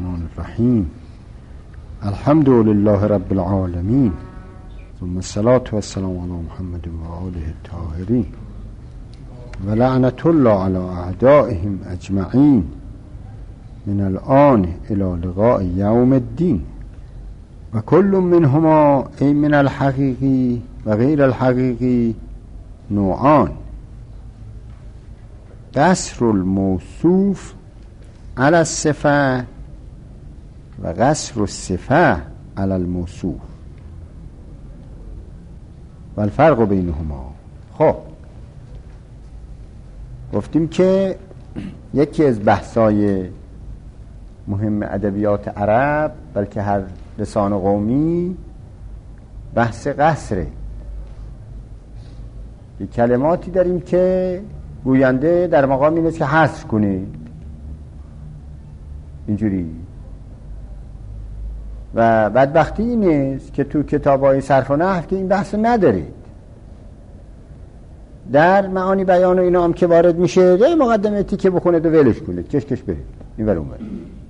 الرحمن الرحیم. الحمد لله رب العالمین، ثم الصلاة والسلام علی محمد و آله الطاهرین و لعنت الله علی اعدائهم اجمعین من الآن الی لقاء یوم الدین. و کل منهما ای من الحقیقی و غیر الحقیقی نوعان: قصر الموصوف علی الصفه و قصر الصفه علی الموصوف و الفرق بینهما. خب گفتیم که یکی از بحثای مهم ادبیات عرب، بلکه هر لسان قومی، بحث قصره. یک کلماتی داریم که گوینده در مقام این است که حصر کنه، اینجوری. و بدبختی این است که تو کتاب‌های صرف و نحو که این بحث ندارید. در معانی بیان و اینا هم که وارد میشه یه مقدمه تیکه بخونید و ولش کنید، کش برید این ور اون ور،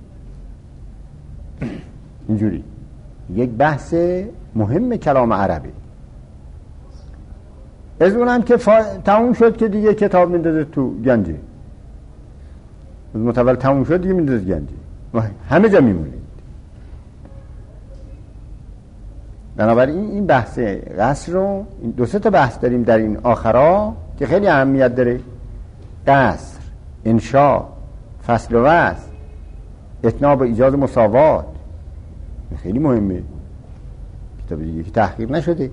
اینجوری. یک بحث مهم کلام عربی. از اونم که تموم شد که دیگه کتاب میندازه تو گنجه، از متول تموم شد دیگه میندازه گنجه و همه جا میمونید. بنابراین این بحث قصر رو، این دو سه تا بحث داریم در این آخرا که خیلی اهمیت داره: قصر، انشاء، فصل و وصل، اتناب و ایجاد مساوات. خیلی مهمه، کتاب دیگه که تحقیق نشده.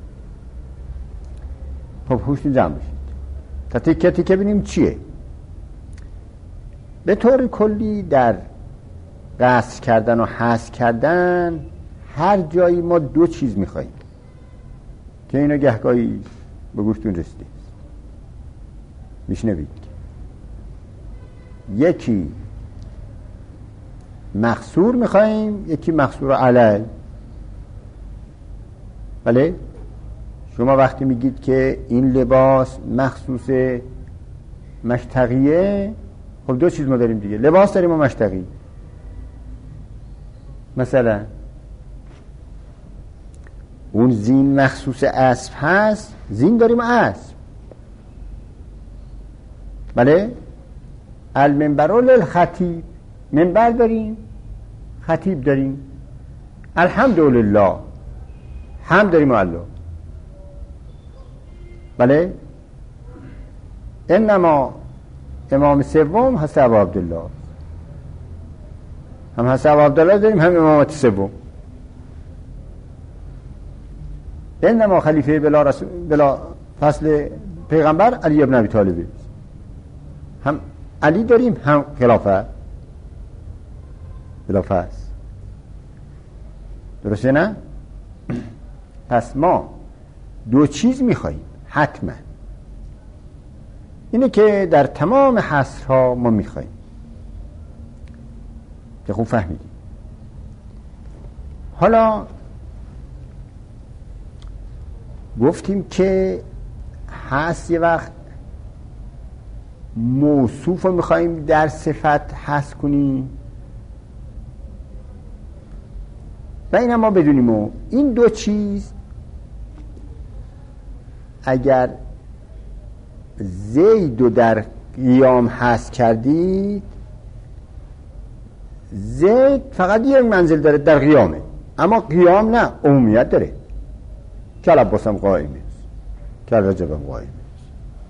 خب هوشتون جمع بشید تا تیکه تیکه ببینیم چیه. به طور کلی در قصر کردن و حذف کردن هر جایی ما دو چیز میخواییم که اینو گهگاهی به گوشتون رسیده میشنوید. یکی مقصور میخواییم، یکی مقصور علی. بله، شما وقتی میگید که این لباس مخصوص مشتقیه، خب دو چیز ما داریم دیگه: لباس داریم و مشتقی. مثلا اون زین مخصوص اسب هست، زین داریم و اسب. بله، المنبر للخطیب، منبر داریم، خطیب داریم. الحمدلله، حمد داریم و الله. بله، انما امام سوم حضرت ابو عبدالله، هم حضرت ابو عبدالله داریم، هم امامت سوم. انما خلیفه بلا فصل پیغمبر علی ابن ابی طالب، هم علی داریم هم خلافت بلا فصل. درسته نه؟ پس ما دو چیز میخواییم حتما، اینه که در تمام حصرها ما میخواییم که خوب فهمیدیم. حالا گفتیم که هست یه وقت موصوف رو میخواییم در صفت حذف کنیم و این هم ما بدونیم. و این دو چیز اگر زید رو در قیام حذف کردید، زید فقط یک منزل داره در قیامه، اما قیام نه، عمومیت داره. کل عباسم قائم است، کل رجبم قائم است.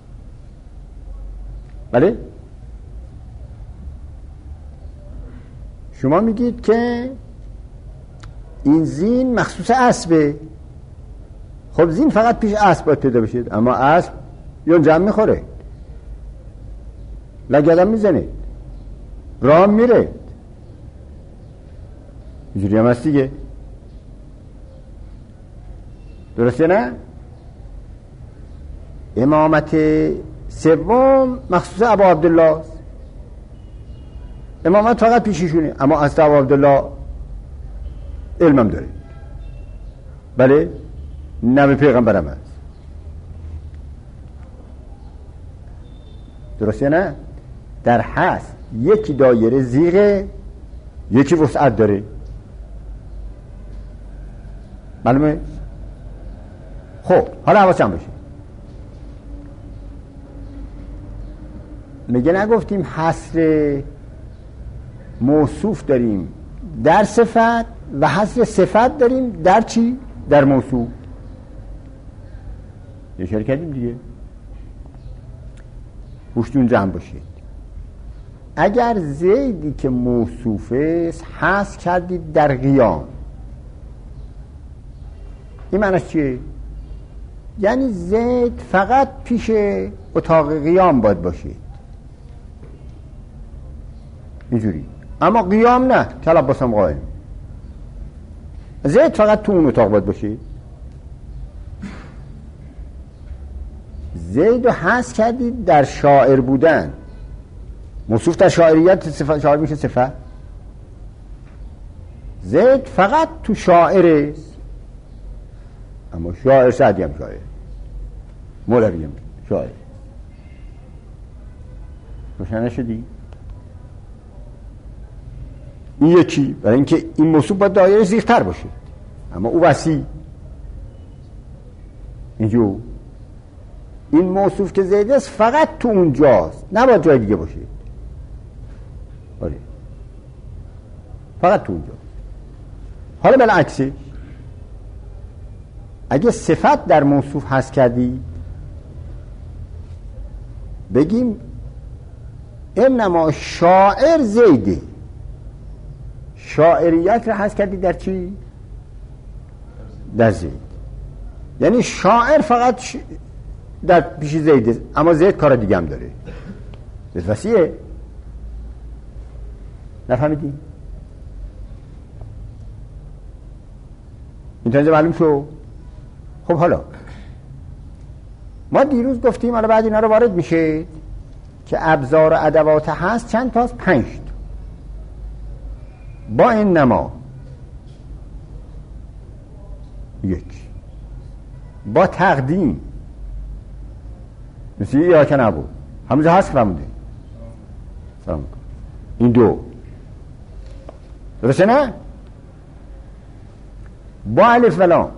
بله، شما میگید که این زین مخصوص اسبه. خب زین فقط پیش اسب باید پیدا بشید، اما اسب یا جمع میخوره، لگدم میزنه، راه میره، اینجوری هم هست دیگه. درسته نه؟ امامت سوم مخصوص ابو عبدالله است، امامت فقط پیششونه، اما از ابو عبدالله علمم داره. بله، نبی پیغمبرم هست. درسته نه؟ در هست یکی دایره زیغه، یکی وسعت داره. معلومه؟ خب حالا حواسم باشه، میگه نگفتیم حصر موصوف داریم در صفت و حصر صفت داریم در چی؟ در موصوف. اشاره کردیم دیگه. پشتون جمع باشید. اگر زیدی که موصوفه حصر کردید در قیام، این معنیش چیه؟ یعنی زید فقط پیش اتاق قیام باید باشید، اینجوری. اما قیام نه، طلب باسم قائم. زید فقط تو اون اتاق باید باشید. زید رو حذف کردید در شاعر بودن. موصوف در شاعریت صفت، شاعر میشه صفت. زید فقط تو شاعره، اما شاعر سعدی هم شاعر، مولوی هم شاعر. روشن شدی؟ این یکی، برای اینکه این موصوف باید دایره زیرتر باشه، اما او وسیع. اینجور این موصوف که زیده است فقط تو اونجاست، نباید جای دیگه باشه. آره فقط تو اونجا. حالا بالعکسه، اگه صفت در موصوف هست کردی، بگیم انما شاعر زیده، شاعریت رو هست کردی در چی؟ در زید. یعنی شاعر فقط در پیش زیده، اما زید کار دیگه هم داره. زید وسیعه. نفهمیدی؟ این تنجه معلوم شو؟ خب حالا ما دیروز گفتیم، حالا بعد اینا رو وارد میشه که ابزار و ادوات هست چند تاست؟ 5 تا. با این نما 1، با تقدیم مثل یا که نبود همونجا هست فرموده سلام کن، این 2 درسته نه؟ با الف و لام،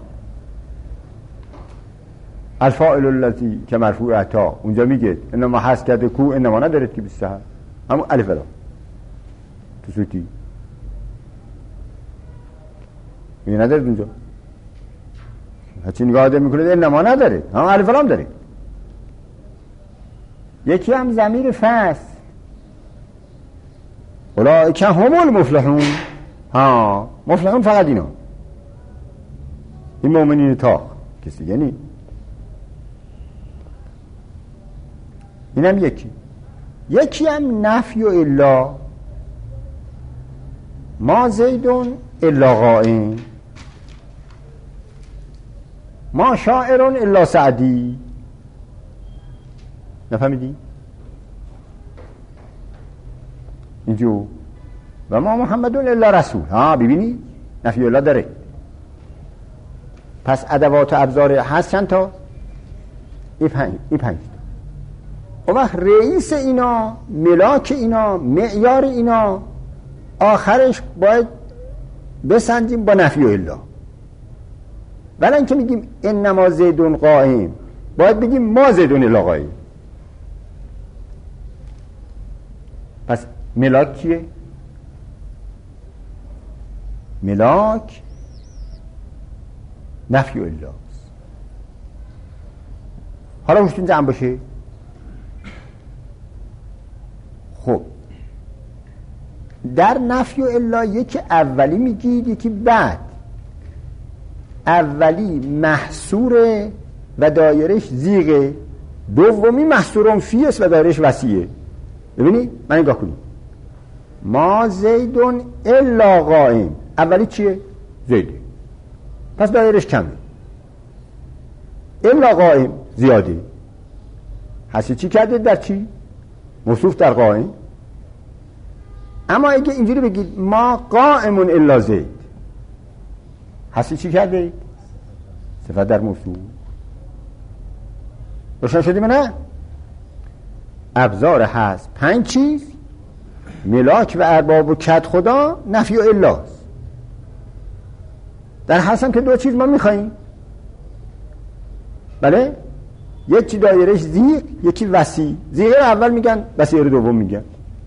الفاعل الذی که مرفوع عطا، اونجا میگه انما هست کرده کو، انما ندارد که 27، همون الف و لام تو سوتی میگه ندارد اونجا. هرچی نگاه آدم میکنه انما نداره، همون الف و لام داره. یکی هم ضمیر فصل، اولئک هم المفلحون. ها مفلحون فقط اینا، این مؤمنین تا کسی یعنی اینم یکی هم نفی و الا، ما زیدون الا قائم، ما شاعرون الا سعدی. نفهمیدی؟ اینجور و ما محمدون الا رسول. ها ببینی نفی الا داره. پس ادوات و ابزار هست چند تا؟ این 5 اون وقت رئیس اینا، ملاک اینا، معیار اینا، آخرش باید بسنجیم با نفی و الا. ولی اینکه میگیم انما زیدون قائم، باید بگیم ما زیدون الا قائم. پس ملاک کیه؟ ملاک نفی و الا. حالا مشتون جمع باشه. خب در نفی و الا یکی اولی میگید یکی بعد. اولی محصوره و دایرش زیغه، دومی محصورم فی است و دایرش وسیعه. ببینید من نگاه کنید، ما زیدون الا قائم، اولی چیه؟ زیده، پس دایرش کمه. الا قائم زیاده، هستی چی کرده در چی؟ موصوف در قائم. اما اگه اینجوری بگید ما قائمون الا زید، هستی چی کرده؟ صفت در موصوف. روشن شدیم نه؟ ابزار هست 5 چیز ملاک و ارباب و کد خدا نفی و الاست. در هستم که دو چیز ما میخواییم، بله، یکی دایرش زیق، یکی وسیع. زیق اول میگن، وسیع دوم میگن.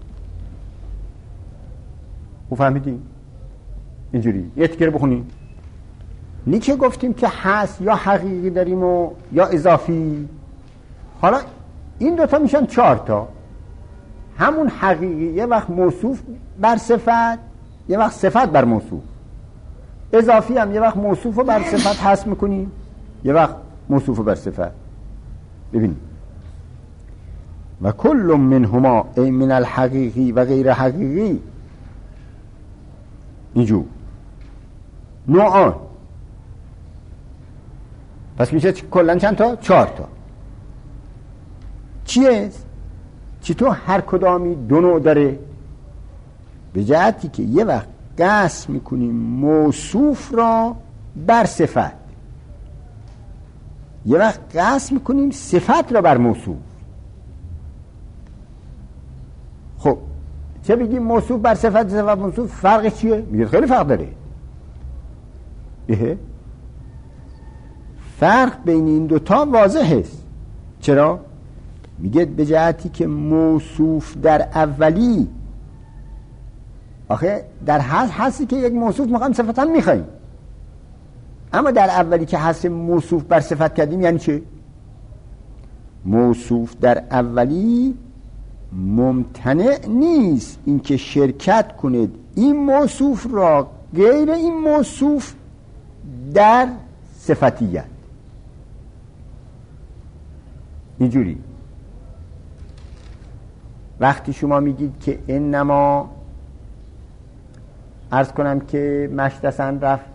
او فهمیدیم؟ اینجوری یه تیکه رو بخونیم. نی که گفتیم که هست یا حقیقی داریم و یا اضافی. حالا این دوتا میشن 4 تا. همون حقیقی یه وقت موصوف بر صفت، یه وقت صفت بر موصوف. اضافی هم یه وقت موصوف رو بر صفت حذف میکنیم، یه وقت موصوف بر صفت. ببینید و کل منهما ای من الحقیقی و غیر حقیقی، اینجور نوعان. پس میشه کلن چند تا؟ 4 تا. چیه؟ چطور هر کدامی 2 نوع داره؟ به جهتی که یه وقت قصد میکنیم موصوف را بر صفت، یه وقت قصد میکنیم صفت را بر موصوف. خب چه بگیم موصوف بر صفت، صفت موصوف، فرقش چیه؟ میگه خیلی فرق داره. فرق بین این دوتا واضح است. چرا؟ میگه به جهتی که موصوف در اولی، آخه در هستی که یک موصوف مقام صفت هم میخواییم، اما در اولی که هست موصوف بر صفت کردیم یعنی چه؟ موصوف در اولی ممتنع نیست اینکه شرکت کنید این موصوف را غیر این موصوف در صفتیت. اینجوری وقتی شما میگید که انما، عرض کنم که مشتسن رفت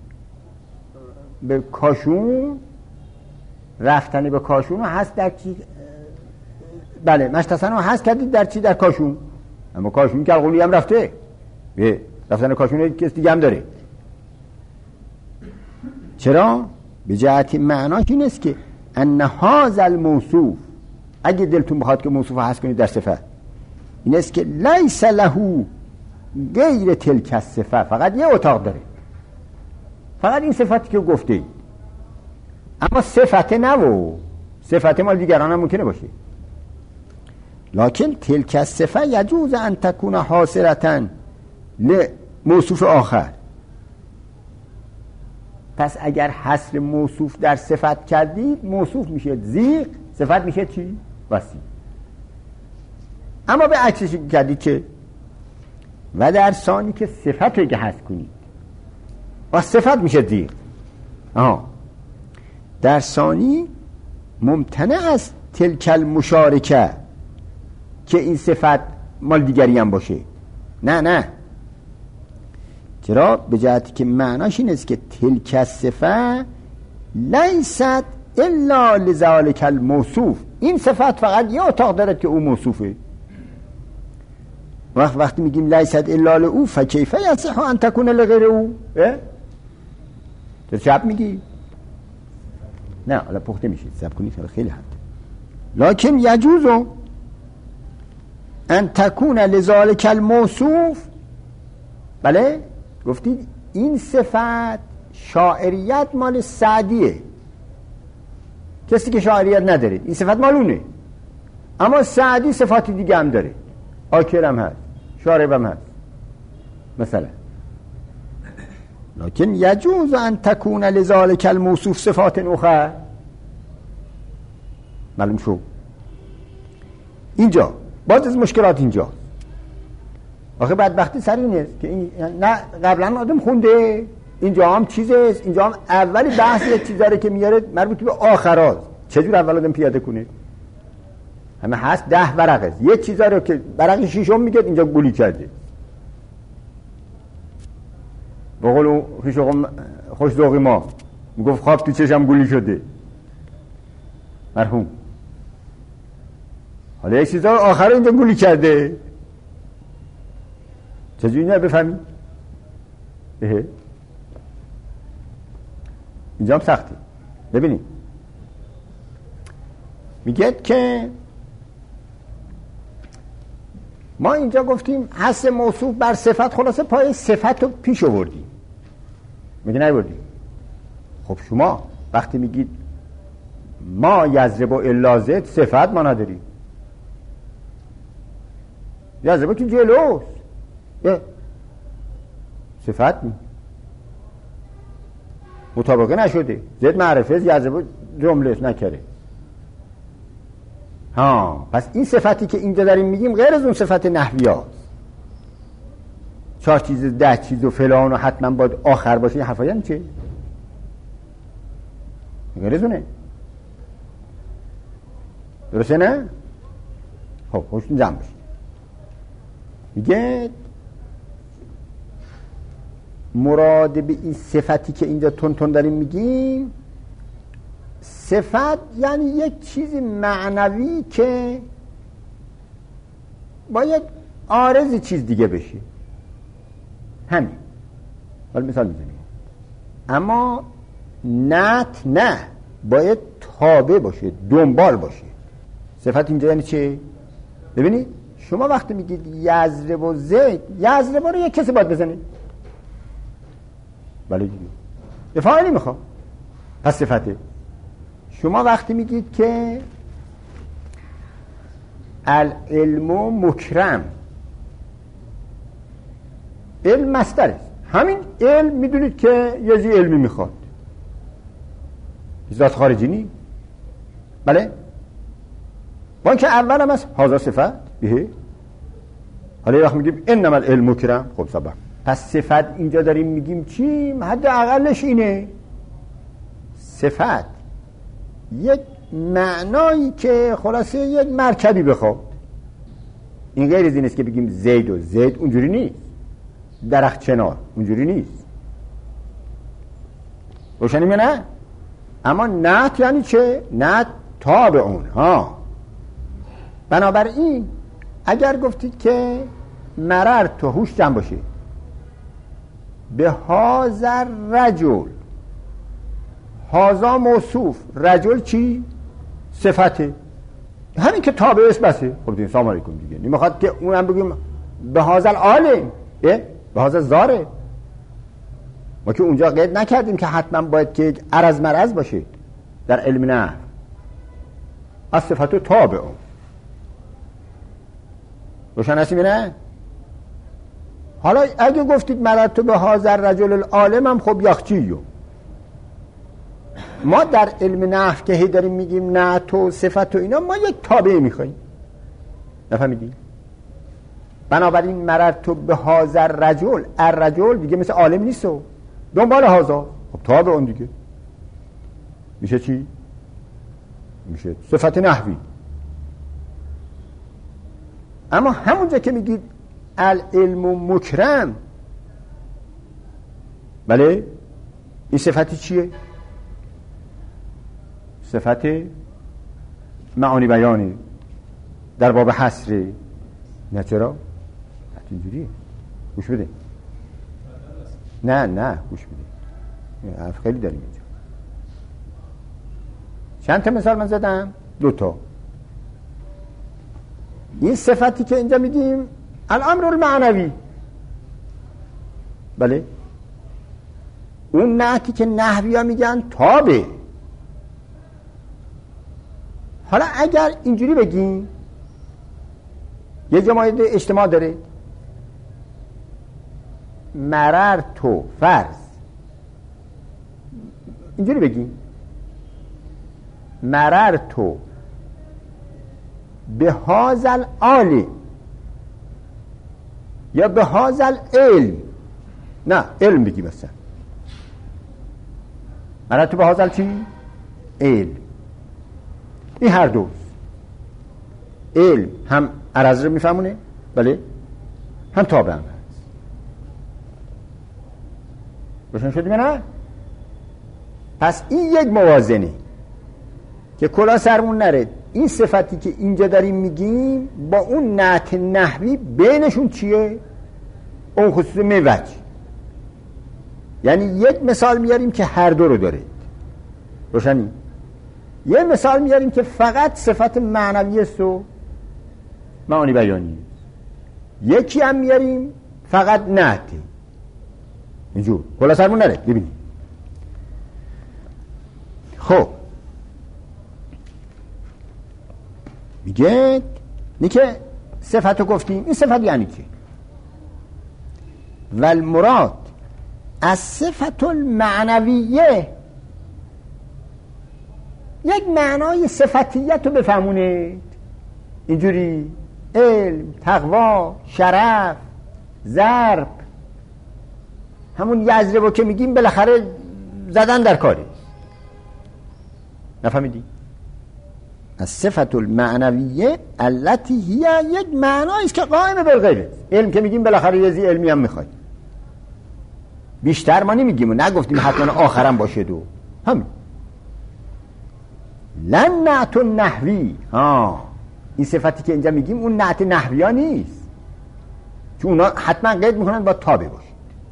به کاشون، رفتنی به کاشون هست در چی؟ بله، مشتسن هست کردید در چی؟ در کاشون. اما کاشون که القولی هم رفته، رفتن کاشون کس دیگه هم داره. چرا؟ به جهت معناش این است که ان هذا الموصوف، اگه دلتون بخواد که موصوف هست کنید در صفت، این است که لیس له غیر تلک الصفه، فقط یه اتاق داره، فقط این صفتی که گفته اید. اما صفت نه، و صفت مال دیگران هم ممکنه باشه. لکن تلک الصفه یجوز ان تکون حاصلتا لموصوف آخر. پس اگر حصر موصوف در صفت کردید، موصوف میشه زیق، صفت میشه چی؟ وسیع. اما به عکسش کردید که و در ثانی که صفت رو که حذف کنید و صفت میشه زیق. در ثانی ممتنع است تلک المشارکه که این صفت مال دیگری هم باشه. نه، چرا؟ به جهتی که معناش این است که تلک الصفه لیست الا لذالک الموصوف، این صفت فقط یه اتاق دارد که او موصوفه. وقتی میگیم لیست الا له فکیف یصح ان تکون لغیر او؟ تو چپ میگی؟ نه، حالا پخته میشید، صبر کنید خیلی حد. لکن یجوز ان تکون لذالک الموصوف. بله، گفتید این صفت شاعریت مال سعدیه، کسی که شاعریت نداره این صفت مالونه. اما سعدی صفاتی دیگه هم داره، آکرم هست، شاربم هست مثلا. لکن یجوز ان تکون لذالک الموصوف صفات اخرى. معلوم شو اینجا باز از مشکلات اینجا. آخه بدبختی سر اینه که این نه قبلا آدم خونده، اینجا هم چیزه، اینجا هم اولی بحث یه چیزاره که میاره مربوط به آخرات. چجور اول آدم پیاده کنه؟ همه هست 10 ورقه، یه چیزاره که ورق شیشم میگه اینجا گولی کرده. بقول خوش ذوقی ما میگفت خواب تو چشم گولی شده مرحوم. حالا یه چیزا آخر اینجا گولی کرده، چجوری نه بفهمی؟ اینجا هم سختی. ببینید میگه که ما اینجا گفتیم هست موصوف بر صفت، خلاصه پای صفت رو پیش آوردیم، میگه نیاوردیم. خب شما وقتی میگید ما یضرب الا زید، صفت ما نداریم. یضرب که جلوست، صفت نی، مطابقه نشده. زید معرفه، یضرب جمله نکره. پس این صفتی که اینجا داریم میگیم غیر از اون صفت نحوی هاست. 4 چیز 10 چیز و فلان و حتما باید آخر باشه، این حرفا یعنی چه؟ غیر از اونه. درسته نه؟ خب خوشتون جمع باشید. میگه مراد به این صفتی که اینجا تون داریم میگیم، صفت یعنی یک چیز معنوی که باید عارض چیز دیگه بشه، همین. ولی مثال میزنیم. اما نعت نه، باید تابع باشه، دنبال باشه. صفت اینجا یعنی چه؟ ببینید شما وقتی میگید یضرب و زید، یضرب رو یک کسی باید بزنید، بله دیگه یه فاعلی میخواد، پس صفته. شما وقتی میگید که العلم مکرم، علم مصدر است، همین علم میدونید که یه چیز علمی میخواد، ذات خارجی نی، بله. با اینکه اول هم از هازا صفت بیه، حالا یه وقت میگیم انما العلم مکرم، خب سبب. پس صفت اینجا داریم میگیم چی؟ حد اقلش اینه، صفت یک معنایی که خلاصه یک مرکبی بخواد. این غیر از این است که بگیم زید و زید، اونجوری نیست. درخت چنار اونجوری نیست، روشنیم یا نه؟ اما نعت یعنی چه؟ نعت تابع اون. بنابراین اگر گفتید که مرر تو هوش جمع باشه به هازر رجل، هازا موصوف، رجل چی؟ صفته، همین که تابع است بسه. خب دیگه سلام علیکم دیگه نمیخواد که اونم بگیم به هازل آله، به هازل زاره. ما که اونجا قید نکردیم که حتما باید که عرض مرض باشه در علم نحو، از صفتو تابع اون. روشن هستیم نه؟ حالا اگه گفتید مررت به هازر رجل العالم هم خب یخچیو. ما در علم نحو که هی داریم میگیم نعت و صفت و اینا، ما یک تابع میخواییم، نفهمیدیم؟ بنابراین مررت به هازر رجل، الرجل دیگه مثل عالم نیست و دنبال هازا، خب تابع اون دیگه میشه چی؟ میشه صفت نحوی. اما همونجا که میگید العلم مکرم، بله، این صفتی چیه؟ صفت معانی بیانی در باب حصر. نه چرا؟ اینجوریه، گوش بده. نه گوش بده، حرف خیلی داریم اینجا. چند تا مثال من زدم؟ 2 تا. این صفتی که اینجا میگیم الامر المعنوی، بله، اون نعتی که نحوی ها میگن تابع. حالا اگر اینجوری بگیم، یه جماعت اجتماع داره، مرر تو فرض، اینجوری بگیم مرر تو به هازل عالی یا به هازل علم، نه علم بگیم مثلا، مرر تو به هازل چی؟ علم. این هر دوست، علم هم عرض رو میفهمونه، بله، هم تابع هم هست. روشن شدیم نه؟ پس این یک موازنه که کلا سرمون نره. این صفتی که اینجا داریم میگیم با اون نعت نحوی بینشون چیه؟ اون خصوص موج. یعنی یک مثال میاریم که هر دو رو داره، روشنی؟ یه مثال میاریم که فقط صفت معنوی است و معانی بیانی. یکی هم میاریم فقط نعته، اینجور کلا سرمون نره. ببینید خب میگه که صفتو گفتیم، این صفت یعنی چی؟ والمراد از صفت المعنویه، یک معنای صفتیت رو بفهمونید اینجوری: علم، تقوا، شرف، ضرب، همون یضربو که میگیم بالاخره زدن در کاری. نفهمیدی؟ از صفت المعنویه التي هی، یک معنایی است که قائم بالغیبه. علم که میگیم بالاخره یه زی علمی هم میخواد، بیشتر ما نمیگیم و نگفتیم حتما آخرم باشه دو همین. لن نعت نحوی، این صفتی که اینجا میگیم اون نعت نحوی ها نیست، چون اونا حتما قید میکنن با تابع باشه.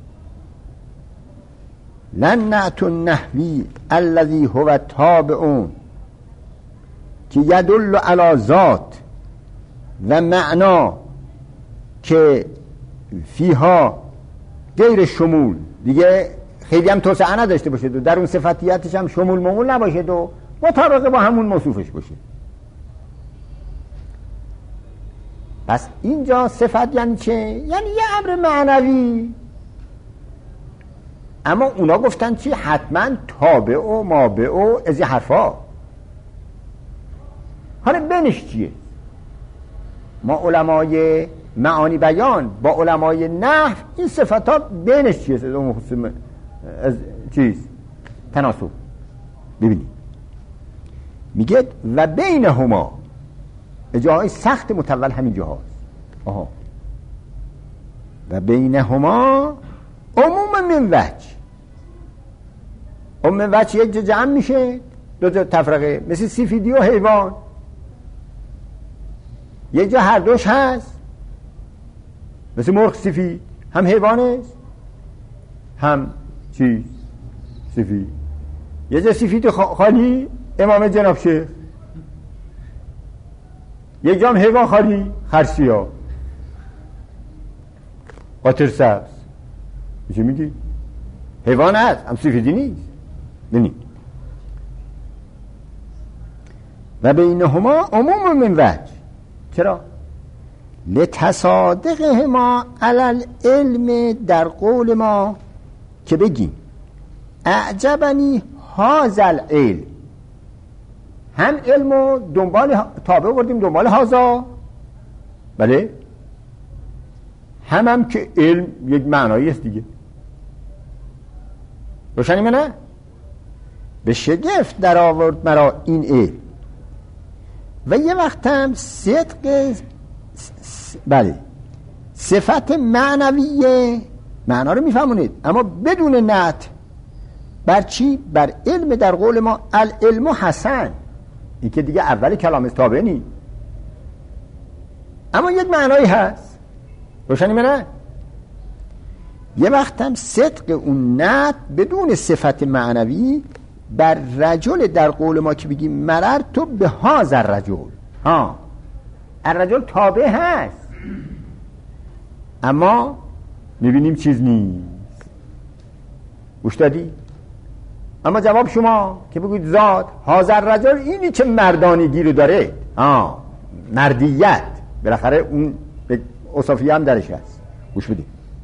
لن نعت نحوی الذی هو تابعون که یدل علی ذات و معنا که فیها غیر شمول، دیگه خیلی هم توسعه نداشته باشه و در اون صفتیتش هم شمول ممول نباشه و مطابقه با همون موصوفش باشه. پس اینجا صفت یعنی چه؟ یعنی یه امر معنوی. اما اونا گفتن چی؟ حتما تابع و مابع و از حرفا. حالا بینش چیه؟ ما علمای معانی بیان با علمای نحو این صفت ها بینش چیه؟ از چیز تناسب. ببینید میگه و بینهما، جاهای سخت متول همین جاهاست. و بینهما عموم من وجه، عموم وجه یک جا جمع میشه، دو جا تفرقه، مثل سفیدی و حیوان. یک جا هر دوش هست، مثل مرغ سفید، هم حیوان است هم چیز سفید. یک جا سفید خالی، امام جناب شیخ. یک جا هم حیوان خالی، خرسیا، قاطر سبز. چی میگی؟ حیوان هست هم سفیدی نیست. ببینید و بینهما عموم من وجه. چرا؟ لتصادقه ما علی العلم، در قول ما که بگیم اعجبنی هذا العلم، هم علمو دنبال تابع بردیم دنبال هذا، بله، هم که علم یک معنایی است دیگه. روشنی منه؟ به شگفت در آورد مرا این علم. و یه وقت هم صدق بله صفت معنویه، معنا رو میفهمونید اما بدون نعت. بر چی؟ بر علم، در قول ما العلم حسن، این که دیگه اول کلام تابع نی، اما یک معنایی هست. روشنی منه؟ یه وقت هم صدق اون نعت بدون صفت معنوی بر رجل، در قول ما که بگیم مررت به هذا الرجل. الرجل تابع هست اما میبینیم چیز نیست. گوش دادی؟ اما جواب شما که بگوید ذات هذا الرجل، اینی که مردانگی رو داره، مردیت، بالاخره اون اوصافیه هم درش هست. گوش بدید.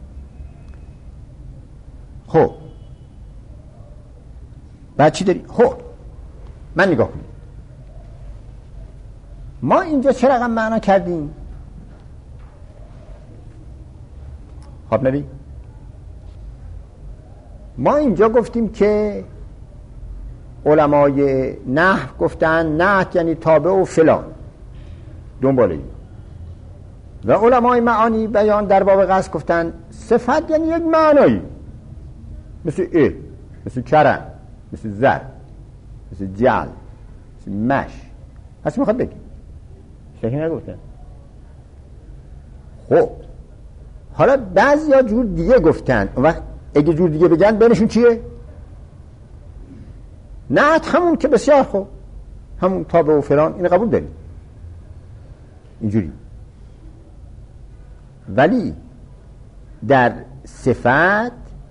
خب بعد چی داری؟ خب من نگاه کنید، ما اینجا چه رقم معنا کردیم؟ خب نبی ما اینجا گفتیم که علمای نحو گفتن نعت یعنی تابع و فلان دنبال این، و علمای معانی بیان در باب قصد گفتن صفت یعنی یک معنایی، مثل علم، مثل کرم، مثل زر، مثل جعل، مثل مش. هستی میخواد بگیم شکی نگفتن. خب حالا بعضی ها جور دیگه گفتن، و اگه جور دیگه بگن بینشون چیه؟ نعت همون که بسیار خوب، همون تابع و فلان، این قبول داریم اینجوری. ولی در صفت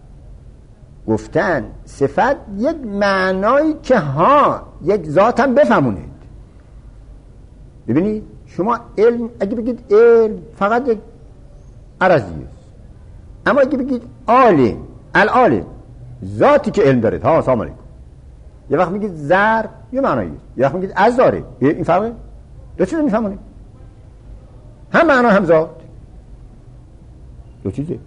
گفتن صفت یک معنایی که یک ذات هم بفهمونید. ببینید شما علم اگه بگید علم فقط یک عرضی است، اما اگه بگید عالم، العالم ذاتی که علم داره. سلام علیکم. یه وقت میگید ضرب یه معنایی است، یه وقت میگید از داره. این فرقه دو چیز میفهمونید، هم معنا هم ذات، دو چیزه.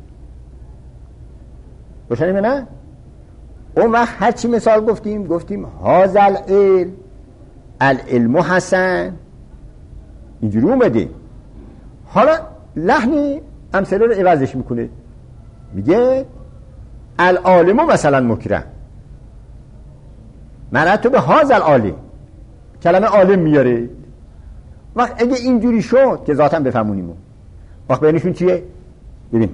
روشنه نه؟ اون وقت هر چی مثال گفتیم هازل علم، العلم حسن، اینجوری اومده. حالا لحنی امثله رو عوضش میکنه، میگه العالم مثلا مکرم، مرتب به هازل عالم، کلمه عالم میاره. وقت اگه اینجوری شد که ذاتم بفهمونیم، وقت بینشون چیه؟ ببین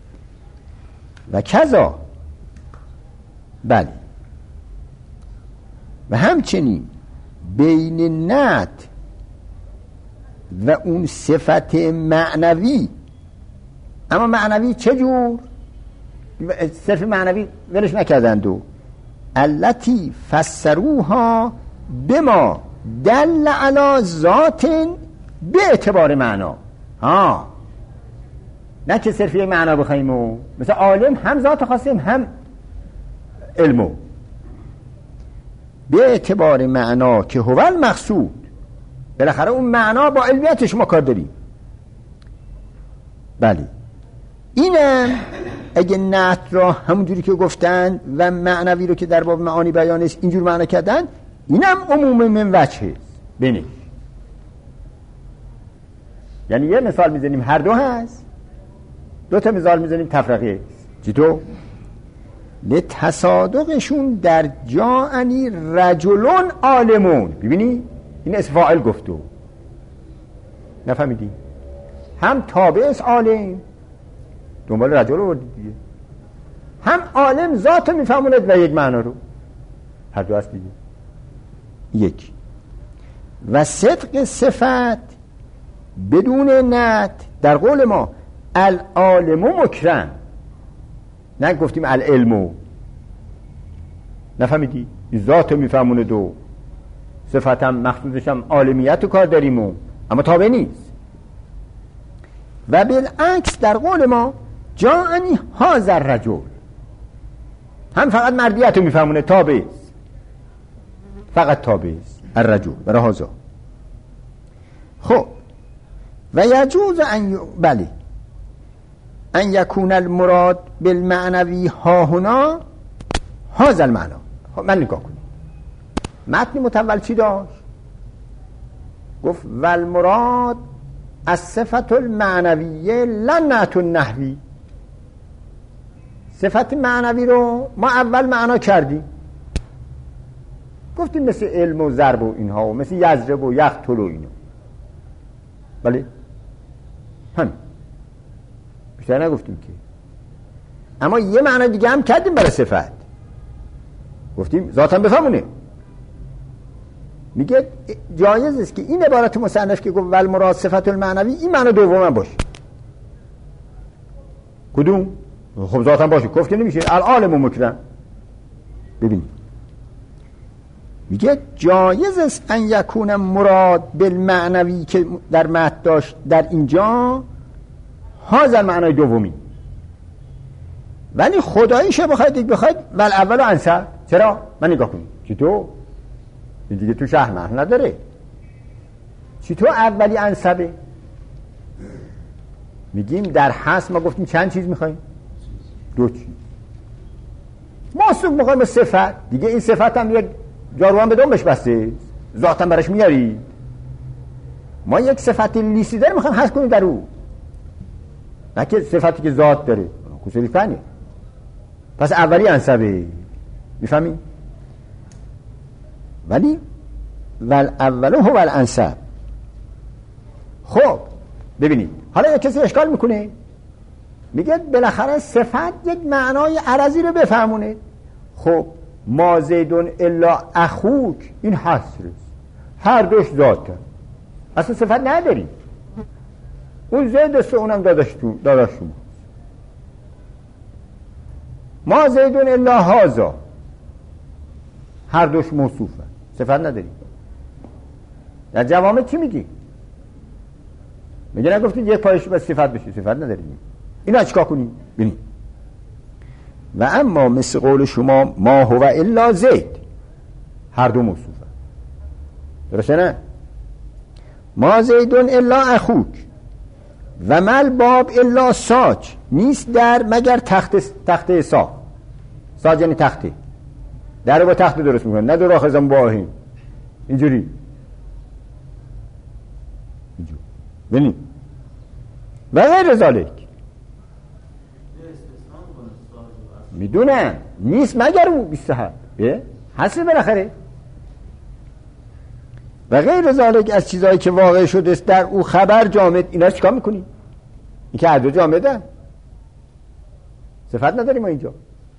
و کذا، بله، و همچنین بین نعت و اون صفت معنوی. اما معنوی چجور؟ صرف معنوی ولش نکردند و التي فسروها بما دل علی ذات به اعتبار معنا. نه که صرف یه معنا بخوایم و مثل عالم هم ذات خاصیم هم علمو، به اعتبار معنا که هو المقصود. بالاخره اون معنا با علمیتش ما کار داریم. بله، اینم اگه نعت را همونجوری که گفتن و معنوی رو که در باب معانی بیانش اینجور معنی کردن، اینم عموم من وجهه. ببینید یعنی یه مثال میزنیم هر دو هست، دو تا مثال میزنیم تفرقه. چطور؟ لتصادقشون در جاءنی رجلون عالمون. ببینی این اسم فاعل گفتو، نفهمیدی؟ هم تابع است عالم، دنبال رجل رو بردید دیگه، هم عالم ذات میفهموند و یک معنا رو، هر دو هست دیگه. یک و صدق صفت بدون نعت در قول ما العالم مکرم، نه گفتیم العلم. نفهمیدی؟ ذات میفهمونه دو، صفتم مخصوصشم عالمیت و کار داریم اما تابع نیست. و بالعکس در قول ما جاءنی هذا الرجل، هم فقط مردیت رو میفهمونه، تابع است، فقط تابع است الرجل برای هذا. خب و یجوز بله ان یکون المراد بالمعنوی ها هنا هذا المعنى. خب من نگاه کنید متن متول چی داشت؟ گفت والمراد الصفت المعنویه لنعت النحوی. صفت معنوی رو ما اول معنا کردیم، گفتیم مثل علم و ضرب و اینها و مثل یضرب و یقتل و اینو، بله همین، بیشتر نگفتیم که. اما یه معنا دیگه هم کردیم برای صفت، گفتیم ذاتم بفهمونه. میگه جایز است که این عبارت مصنف که گفت والمراد صفت المعنوی این معنا دومم باشه. کدوم؟ خب ذاتم باشه، گفت که نمیشه العالم مکرم. ببین میگه جایز است ان یکون مراد بالمعنوی که در متن داشت در اینجا هذا معنای دومی، ولی خداییشه بخواید ول اولو انصب. چرا؟ من نگاه کنید چطور این دیگه تو شهر معنی نداره. چطور اولی انصبه؟ میگیم در حس ما گفتیم چند چیز میخواییم؟ دو چیز. موصوف میخواییم صفت دیگه، این صفت هم یک جاروان به دنبش بسته، ذات هم برش میارید. ما یک صفت لیسی داره میخوایم حس کنیم در او، نه که صفتی که ذات داره کسری فنی. پس اولی انصبه، میفهمی؟ ولی ول اولو هو الانصب. خب ببینید حالا یک کسی اشکال میکنه، میگه بالاخره صفت یک معنای عرضی رو بفهمونه. خب ما زیدون الا اخوک این حصر است، هر دوش ذاته، اصلا صفت نداریم. اون زید است، اونم داداش شما. ما زیدون الا هازا، هر دوش موصوفه، صفت نداری. در جوامع چی میگی؟ میگه نگفتید یک پایش با صفت بشه، صفت نداریم. اینا چیکار کنیم؟ ببین. و اما مثل قول شما ما هو الا زید، هر دو موصوفه، درسته نه؟ ما زیدون الا اخوک و مل باب الا ساج، نیست در مگر تخته ساج یعنی تخته، در با تخته درست میکنن، نه در آخرزم با آهین اینجوری. ببین و غیر ذالک، میدونم نیست مگر اون 27 هست بالاخره. و غیر ذالک، از چیزایی که واقع شده است در او خبر جامد، اینا چیکار میکنی؟ این که هر دو جامده، صفت نداریم ما اینجا.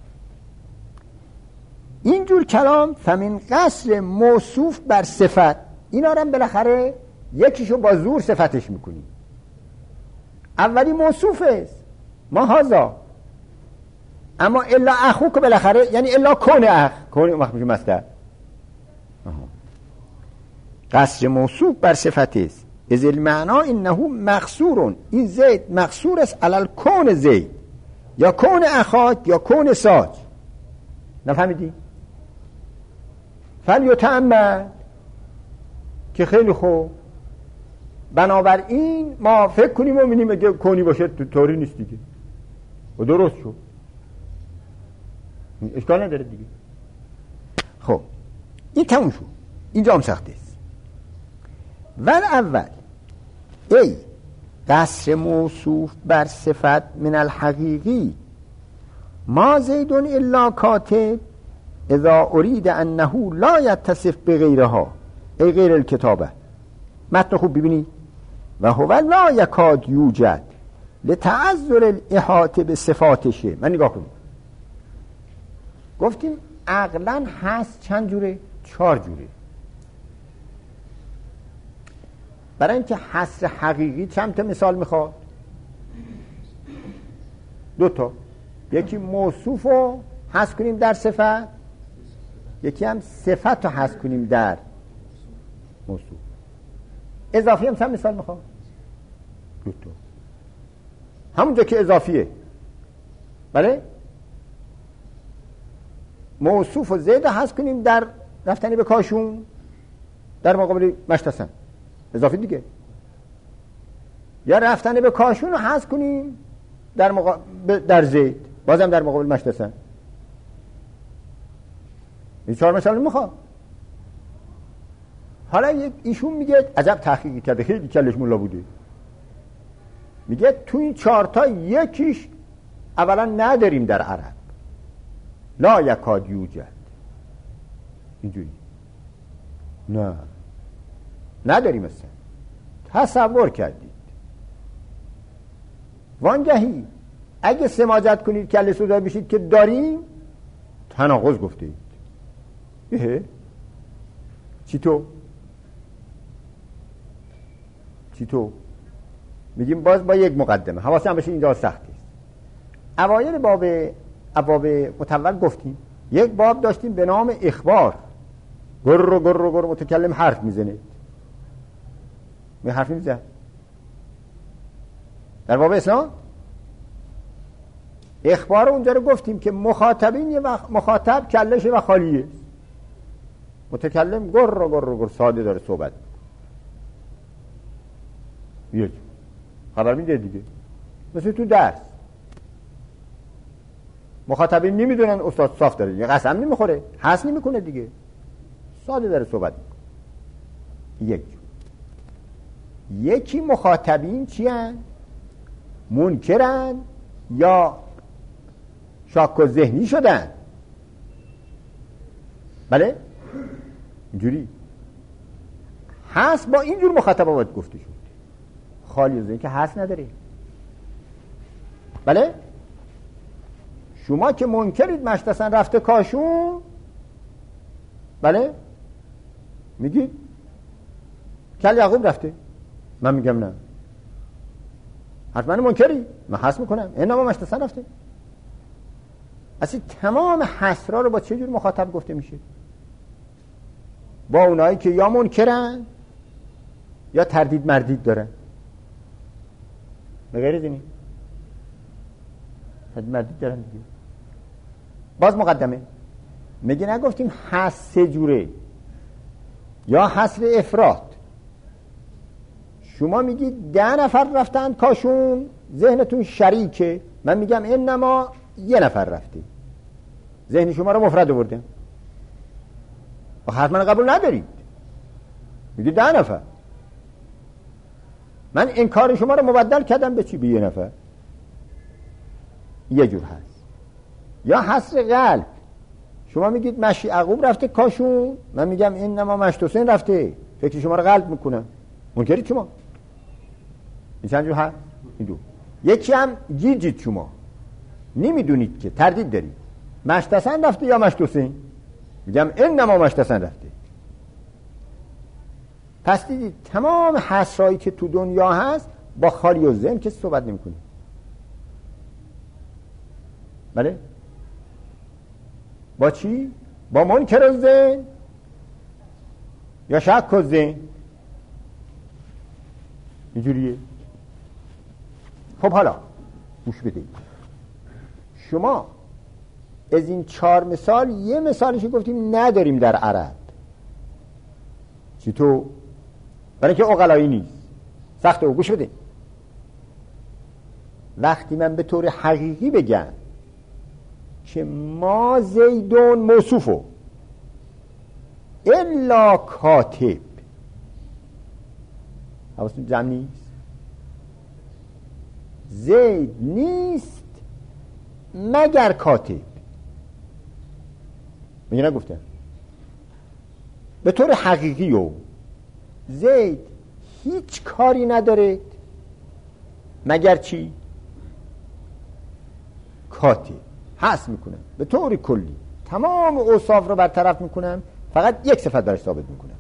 اینجور کلام فمن قصر موصوف بر صفت، اینا رو هم بالاخره یکیشو با زور صفتش میکنی. اولی موصوف است ما هازا، اما الا اخو که بالاخره یعنی الا کون اخ، کون وقت میشه مصدر. قصر موصوف بر صفت است، از المعنا انه مقصور، این زید مقصور است علل کون زید یا کون اخاک یا کون ساج. نفهمیدی؟ فلیتأمل، که خیلی خوب، بنابراین ما فکر کنیم و می‌بینیم اگه کونی باشه طوری نیست دیگه و درست شد، اشکال نداره دیگه. خب این تموم شد، اینجا هم سخت است. ول اول ای قصر موصوف بر صفت من الحقیقی ما زیدون الا کاتب اذا ارید انه لا یتصف بغیرها، ای غیر الکتابه. متن خوب ببینید. و هو لا یکاد یوجد لتعذر الاحاطه به صفاتشه. من نگاه کنید، گفتیم عقلا هست چند جوره؟ 4 جوره. برای اینکه حصر حقیقی چند تا مثال میخواد؟ 2 تا. یکی موصوف رو حذف کنیم در صفت، یکی هم صفت رو حذف کنیم در موصوف. اضافی هم چند مثال میخواد؟ 2 تا. همونجا که اضافیه، بله، موصوف و زید رو حذف کنیم در رفتنی به کاشون در مقابل مشتسن، اضافی دیگه. یا رفتنی به کاشون رو حذف کنیم در زید، بازم در مقابل مشتسن. این 4 مثال میخواد. حالا ایشون میگه عجب تحقیقی کرده، خیلی کلش مولا بوده، میگه تو این 4 تا یکیش اولا نداریم در عرب، لا یکاد یوجد، اینجوری نه نداریم. مثلا تصور کردید وانگهی اگه سماجت کنید کله سودا بشید که داریم، تناقض گفته اید. چی تو میگیم باز با یک مقدمه، حواسی هم بشه اینجا سختی است. اوایل ابواب متول گفتیم یک باب داشتیم به نام اخبار، گر متکلم حرف میزنه، حرف میزنه در باب اسلام. اخبار اونجا رو گفتیم که مخاطبین یه وقت مخاطب کلشه و خالیه، متکلم گر ساده داره صحبت یک خبر میده دیگه. مثل تو درس مخاطبین نمیدونن استاد صاف داره، یه قسم نمیخوره، حس نمیکنه دیگه، ساده داره صحبت میکنه. یکی مخاطبین چی هن؟ منکرن یا شاک و ذهنی شدن، بله اینجوری حس با اینجور مخاطبا باید گفته شد، خالی از این که حس نداره. بله شما که منکرید مشتسن رفته کاشون، بله میگید کل یعقوب رفته، من میگم نه، حتما منکری؟ من حس میکنم انما مشتسن رفته. اصلا تمام حسرا رو با چه جور مخاطب گفته میشه؟ با اونایی که یا منکرن یا تردید مردید دارن. به غیر از اینی تردید مردید دارن دیگه. باز مقدمه میگه نگفتیم حس سه جوره، یا حسر افراط. شما میگید 10 نفر رفتن کاشون، ذهنتون شریکه، من میگم انما 1 نفر رفته، ذهن شما رو مفرد آورده، حتما قبول ندارید، میگید 10 نفر. من انکار شما رو مبدل کردم به چی؟ به 1 نفر. یه جور هست. یا حسر قلب، شما میگید مشی عقوب رفته کاشون، من میگم انما مشت حسین رفته، فکر شما رو قلب میکنم، منکرید شما. این چند جور هست؟ این دو. یکی هم گیجید، شما نمیدونید که تردید دارید، مشت حسن رفته یا مشت حسین، میگم انما مشت حسن رفته. پس دیدید تمام حسرایی که تو دنیا هست با خالی و ذهن کسی صحبت نمیکنه. بله؟ با چی؟ با منکر ذهن یا شک ذهن. اینجوریه. خب حالا گوش بدید، شما از این 4 مثال یه مثالش گفتیم نداریم در عرب. چطور؟ برای که عقلایی نیست، سخته. و گوش بده، وقتی من به طور حقیقی بگم که ما زیدون موصوفو الا کاتب، حواستون جمع نیست، زید نیست مگر کاتب. میگه نگفتم به طور حقیقی و زید هیچ کاری نداره مگر چی؟ کاتب. حس میکنم به طور کلی تمام اوصاف رو برطرف میکنم، فقط یک صفت درش ثابت میکنم.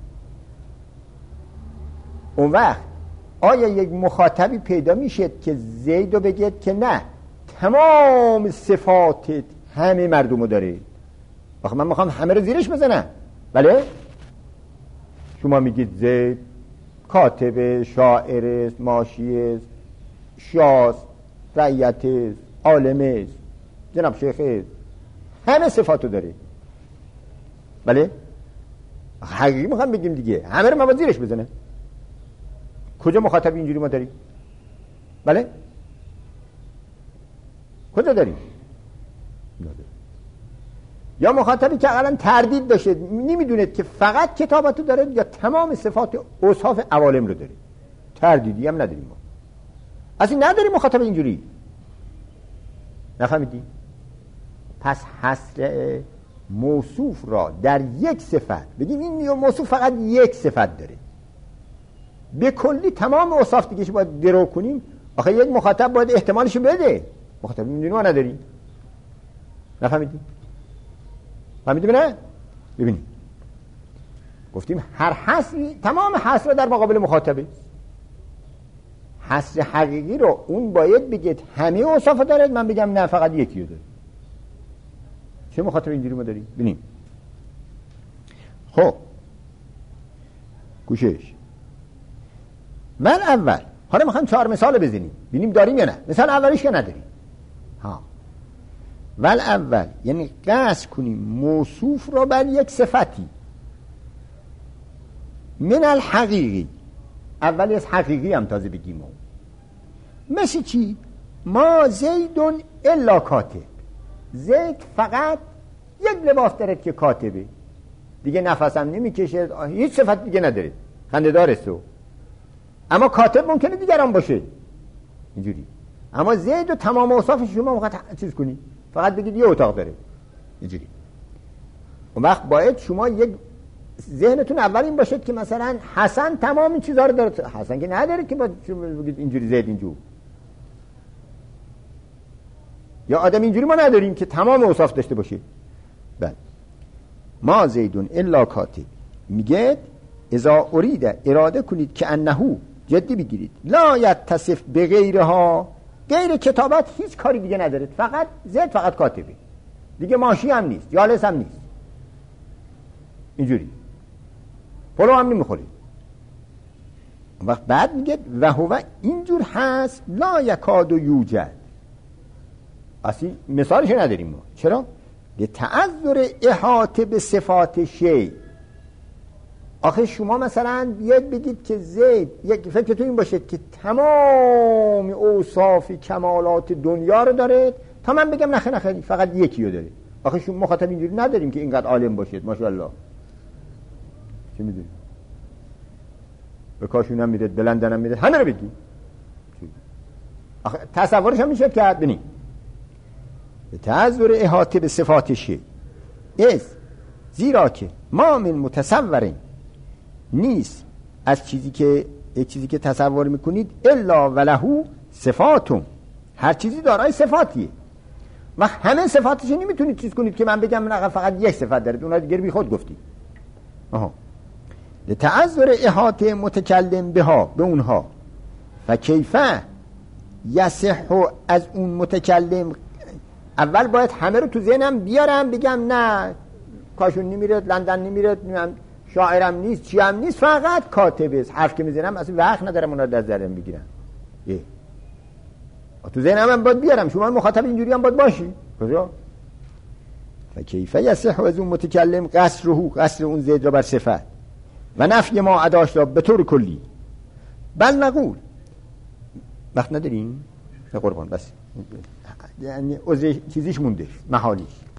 اون وقت آیا یک مخاطبی پیدا میشه که زید رو بگید که نه تمام صفات همه مردم رو داره؟ آخه من میخوام همه رو زیرش بزنم. بله؟ شما میگید زید کاتب، شاعر، ماشی، شاس، رعیت، عالم، جناب شیخ، همه صفاتو داره. بله؟ حقیقی میخوام بگیم دیگه همه رو ما زیرش بزنه. کجا مخاطب اینجوری ما داریم؟ بله؟ کجا داریم؟ یا مخاطبی که اقلا تردید داشته، نمیدونه که فقط کتاباتو داره یا تمام صفات اوصاف عوالم رو داره. تردیدی هم نداریم ما، اصلا نداریم مخاطب اینجوری. نفهمیدی؟ پس حصر موصوف را در یک صفت بگیم این موصوف فقط یک صفت داره، به کلی تمام اوصاف دیگه شو باید درو کنیم. آخه یک مخاطب باید احتمالشو بده، مخاطب میدونیم ما نداریم. نفهمیدی؟ فهمیدی نه؟ ببینید گفتیم هر حصری تمام حصر در مقابل مخاطبه. حصر حقیقی رو اون باید بگید همه اوصاف داره، من بگم نه فقط یکی رو داره. چه مخاطب اینجوری ما داریم؟ ببینیم. خب گوشش من اول حالا میخوام 4 مثال بزنیم ببینیم داریم یا نه. مثال اولیش که نداریم. ها ول اول یعنی قصد کنیم موصوف را بر یک صفتی من الحقیقی. اولی از حقیقی هم تازه بگیم. مثل چی؟ ما زیدون الا کاتب. زید فقط یک لباس داره که کاتبه، دیگه نفسم نمیکشه، هیچ صفت دیگه نداره، خنده داره سو. اما کاتب ممکنه دیگران باشه اینجوری. اما زید و تمام اوصافش شما وقت چیز کنی فقط بگید یه اتاق داره اینجوری. اون وقت باید شما یک ذهنتون اول این باشد که مثلا حسن تمام این چیزها رو داره. حسن که نداره که باید شما بگید اینجوری زید اینجور. یا آدم اینجوری ما نداریم که تمام اوصاف داشته باشه. بله ما زیدون الا کاتب. میگه اذا اريد اراده کنید که انهو جدی بگیرید. لا یتصف به غیرها، غیر کتابت هیچ کاری دیگه ندارید، فقط زید فقط کاتبه دیگه، ماشی هم نیست، جالس هم نیست، اینجوری پلو هم نمیخورید. وقت بعد میگه و هو اینجور هست لا یکاد یوجد، اصلا مثالش نداریم ما. چرا؟ لتعذر احاطه به صفات شی. آخه شما مثلا بیاید بگید که زید، یک فکرتون این باشه که تمام اوصاف کمالات دنیا رو داره، تا من بگم نخه فقط یکی رو داره. آخه شما مخاطب اینجوری نداریم که اینقدر عالم باشید ماشاءالله. چی میدونی؟ به کاشون هم میدید، به لندن هم میدید، همه رو بگی. آخه تصورش هم میشه کرد. ببینید تعذر احاطه به صفات شی از، زیرا که ما من متصورین نیست از چیزی که یک چیزی که تصور میکنید الا ولهو صفاتون، هر چیزی دارای صفاتیه و همه صفاتش نمیتونید چیز کنید که من بگم نه فقط یک صفت داره، اونها دیگه بی خود گفتید. لتعذر احاطه متکلم بها، به اونها، و کیفه یصح از اون متکلم. اول باید همه رو تو ذهنم بیارم بگم نه کاشون نمیرد، لندن نمیرد، شاعرم نیست، چی هم نیست، فقط کاتبه است. حرف که میزنم اصلا وقت ندارم اونا رو در ذهنم بگیرم. تو ذهنم هم باید بیارم. شما مخاطب اینجوری هم باید باشی. کجا؟ فکیفه یصح از اون متکلم قصر اون زید را بر صفت و نفی ما اداش را به طور کلی. بل نقول، وقت نداریم؟ نه قربان بس، یعنی چیزیش مونده، محالیش.